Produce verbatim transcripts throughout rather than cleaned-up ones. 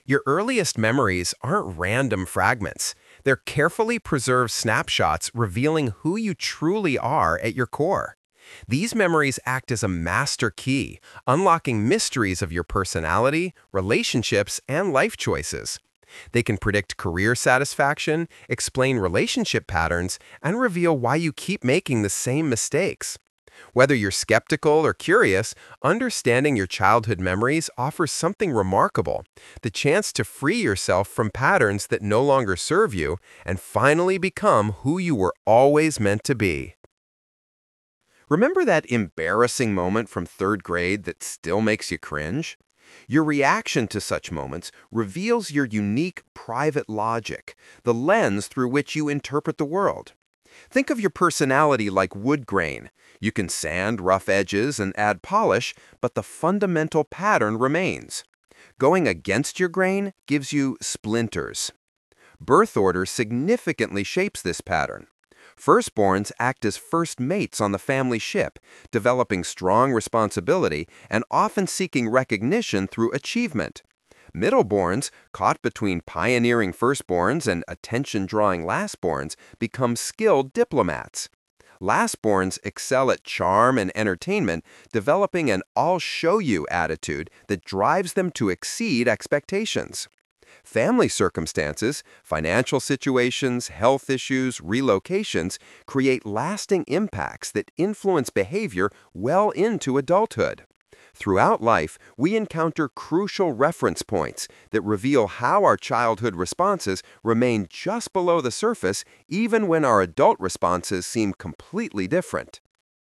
Your earliest memories aren't random fragments. They're carefully preserved snapshots revealing who you truly are at your core. These memories act as a master key, unlocking mysteries of your personality, relationships, and life choices. They can predict career satisfaction, explain relationship patterns, and reveal why you keep making the same mistakes. Whether you're skeptical or curious, understanding your childhood memories offers something remarkable: the chance to free yourself from patterns that no longer serve you and finally become who you were always meant to be. Remember that embarrassing moment from third grade that still makes you cringe? Your reaction to such moments reveals your unique private logic, the lens through which you interpret the world. Think of your personality like wood grain. You can sand rough edges and add polish, but the fundamental pattern remains. Going against your grain gives you splinters. Birth order significantly shapes this pattern. Firstborns act as first mates on the family ship, developing strong responsibility and often seeking recognition through achievement. Middleborns, caught between pioneering firstborns and attention-drawing lastborns, become skilled diplomats. Lastborns excel at charm and entertainment, developing an "I'll-show-you" attitude that drives them to exceed expectations. Family circumstances, financial situations, health issues, relocations create lasting impacts that influence behavior well into adulthood. Throughout life, we encounter crucial reference points that reveal how our childhood responses remain just below the surface even when our adult responses seem completely different.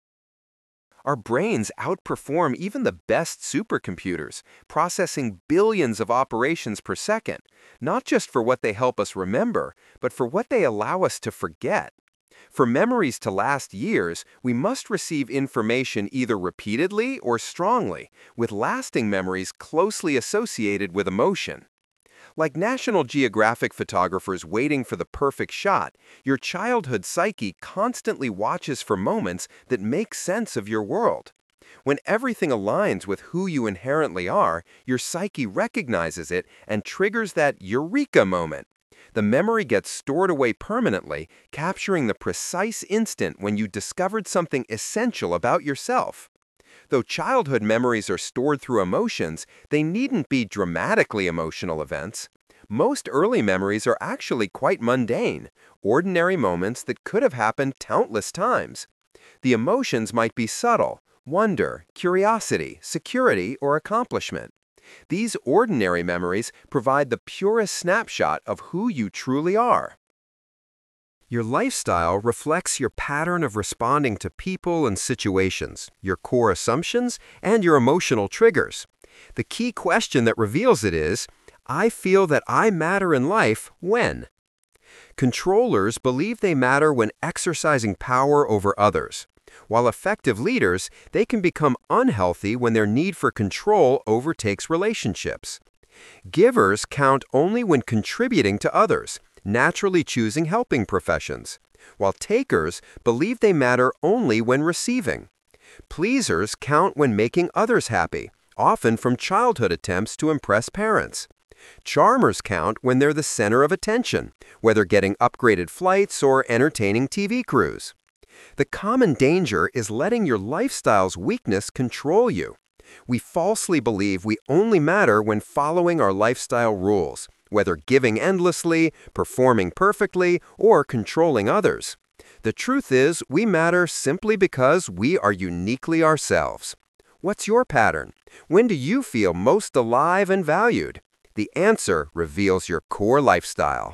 Our brains outperform even the best supercomputers, processing billions of operations per second, not just for what they help us remember, but for what they allow us to forget. For memories to last years, we must receive information either repeatedly or strongly, with lasting memories closely associated with emotion. Like National Geographic photographers waiting for the perfect shot, your childhood psyche constantly watches for moments that make sense of your world. When everything aligns with who you inherently are, your psyche recognizes it and triggers that eureka moment. The memory gets stored away permanently, capturing the precise instant when you discovered something essential about yourself. Though childhood memories are stored through emotions, they needn't be dramatically emotional events. Most early memories are actually quite mundane, ordinary moments that could have happened countless times. The emotions might be subtle: wonder, curiosity, security, or accomplishment. These ordinary memories provide the purest snapshot of who you truly are. Your lifestyle reflects your pattern of responding to people and situations, your core assumptions, and your emotional triggers. The key question that reveals it is, I feel that I matter in life when? Controllers believe they matter when exercising power over others. While effective leaders, they can become unhealthy when their need for control overtakes relationships. Givers count only when contributing to others, naturally choosing helping professions, while takers believe they matter only when receiving. Pleasers count when making others happy, often from childhood attempts to impress parents. Charmers count when they're the center of attention, whether getting upgraded flights or entertaining T V crews. The common danger is letting your lifestyle's weakness control you. We falsely believe we only matter when following our lifestyle rules, whether giving endlessly, performing perfectly, or controlling others. The truth is, we matter simply because we are uniquely ourselves. What's your pattern? When do you feel most alive and valued? The answer reveals your core lifestyle.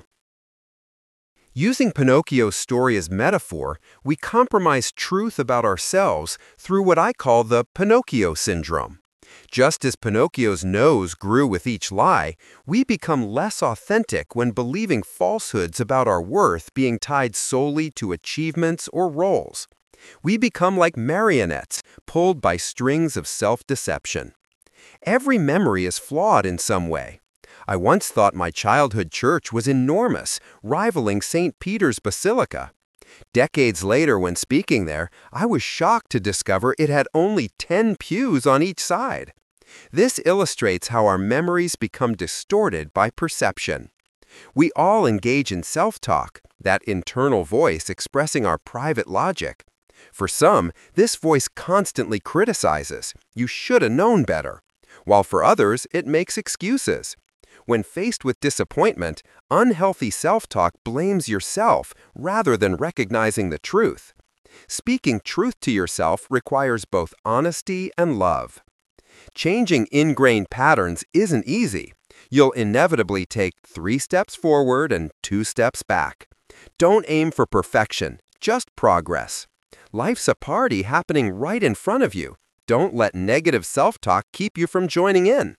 Using Pinocchio's story as metaphor, we compromise truth about ourselves through what I call the Pinocchio syndrome. Just as Pinocchio's nose grew with each lie, we become less authentic when believing falsehoods about our worth being tied solely to achievements or roles. We become like marionettes, pulled by strings of self-deception. Every memory is flawed in some way. I once thought my childhood church was enormous, rivaling Saint Peter's Basilica. Decades later, when speaking there, I was shocked to discover it had only ten pews on each side. This illustrates how our memories become distorted by perception. We all engage in self-talk, that internal voice expressing our private logic. For some, this voice constantly criticizes, "You should have known better," while for others, it makes excuses. When faced with disappointment, unhealthy self-talk blames yourself rather than recognizing the truth. Speaking truth to yourself requires both honesty and love. Changing ingrained patterns isn't easy. You'll inevitably take three steps forward and two steps back. Don't aim for perfection, just progress. Life's a party happening right in front of you. Don't let negative self-talk keep you from joining in.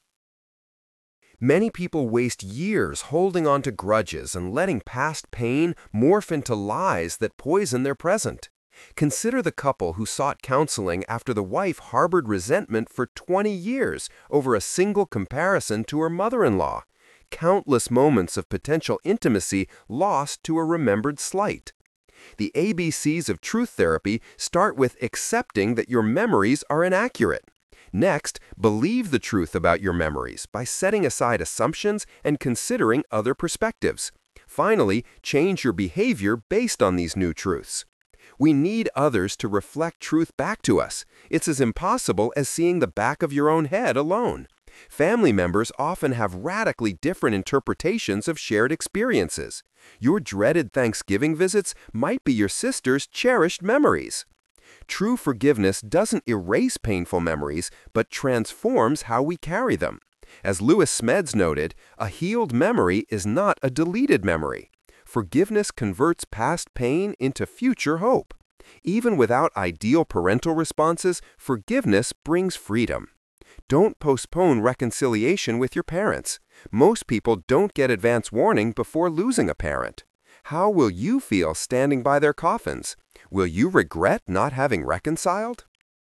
Many people waste years holding on to grudges and letting past pain morph into lies that poison their present. Consider the couple who sought counseling after the wife harbored resentment for twenty years over a single comparison to her mother-in-law. Countless moments of potential intimacy lost to a remembered slight. The A B Cs of truth therapy start with accepting that your memories are inaccurate. Next, believe the truth about your memories by setting aside assumptions and considering other perspectives. Finally, change your behavior based on these new truths. We need others to reflect truth back to us. It's as impossible as seeing the back of your own head alone. Family members often have radically different interpretations of shared experiences. Your dreaded Thanksgiving visits might be your sister's cherished memories. True forgiveness doesn't erase painful memories, but transforms how we carry them. As Lewis Smeds noted, a healed memory is not a deleted memory. Forgiveness converts past pain into future hope. Even without ideal parental responses, forgiveness brings freedom. Don't postpone reconciliation with your parents. Most people don't get advance warning before losing a parent. How will you feel standing by their coffins? Will you regret not having reconciled?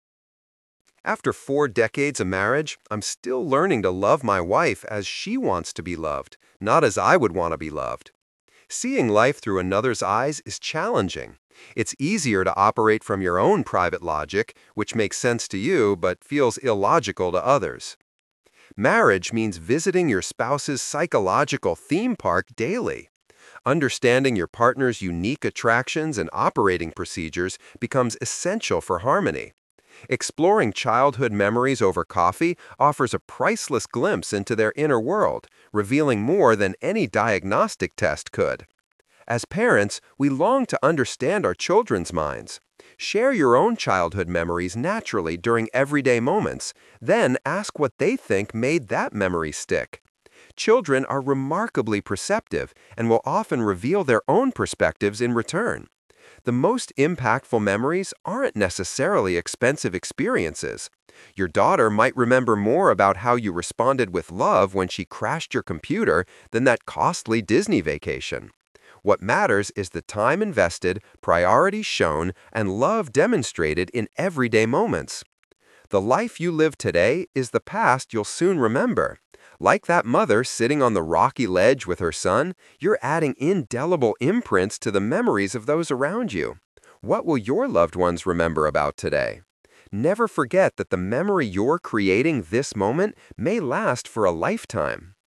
After four decades of marriage, I'm still learning to love my wife as she wants to be loved, not as I would want to be loved. Seeing life through another's eyes is challenging. It's easier to operate from your own private logic, which makes sense to you but feels illogical to others. Marriage means visiting your spouse's psychological theme park daily. Understanding your partner's unique attractions and operating procedures becomes essential for harmony. Exploring childhood memories over coffee offers a priceless glimpse into their inner world, revealing more than any diagnostic test could. As parents, we long to understand our children's minds. Share your own childhood memories naturally during everyday moments, then ask what they think made that memory stick. Children are remarkably perceptive and will often reveal their own perspectives in return. The most impactful memories aren't necessarily expensive experiences. Your daughter might remember more about how you responded with love when she crashed your computer than that costly Disney vacation. What matters is the time invested, priorities shown, and love demonstrated in everyday moments. The life you live today is the past you'll soon remember. Like that mother sitting on the rocky ledge with her son, you're adding indelible imprints to the memories of those around you. What will your loved ones remember about today? Never forget that the memory you're creating this moment may last for a lifetime.